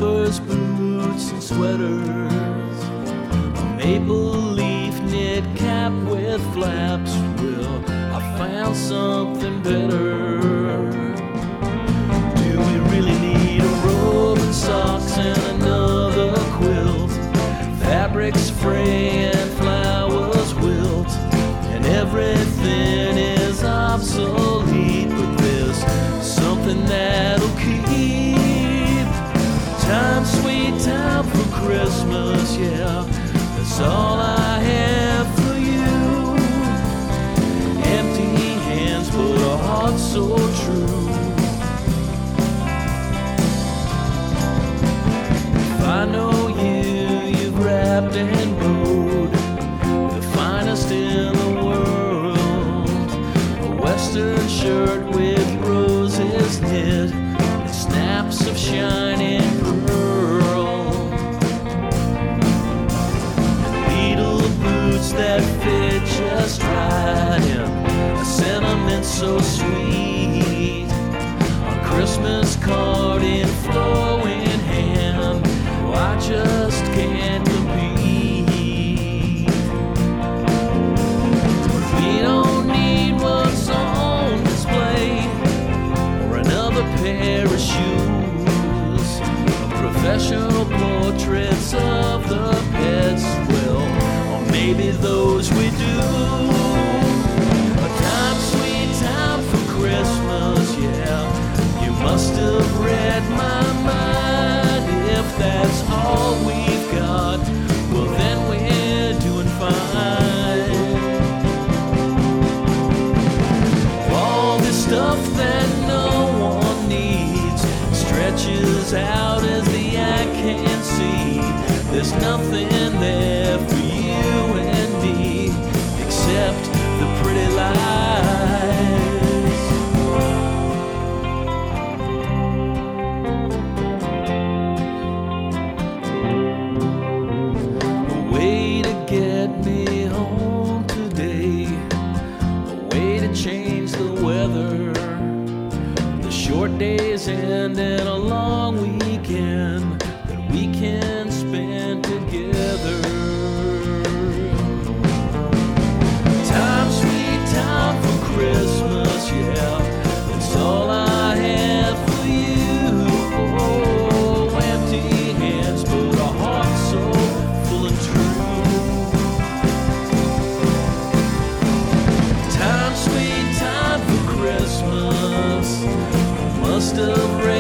loafers, boots, and sweaters, a maple leaf knit cap with flaps. Well, I found something better. Do we really need a robe and socks and another quilt? Fabrics fray and flowers wilt, and everything is obsolete. But there's something that'll keep time, sweet time for Christmas, yeah. That's all I have for you. Empty hands, but a heart so true. If I know you've wrapped and bowed the finest in the world, a western shirt with roses knit and snaps of shining pearl, and beetle boots that fit just right, and a sentiment so sweet, a Christmas card in flowing hand. I just can't compete. We don't need what's on display or another pair of shoes, professional portraits of the pets, well, or maybe those we do. A time, sweet time for Christmas, yeah. You must have read my mind. If that's all we've got, well then we're doing fine. All this stuff that no one needs stretches out as the eye can see. There's nothing there for you and me except the pretty lies. Get me home today, a way to change the weather. The short days end and a long weekend that we can spend together. Time, sweet time for Christmas, yeah. That's all I have for you. Oh, empty hands, but a heart so full and true. Must have read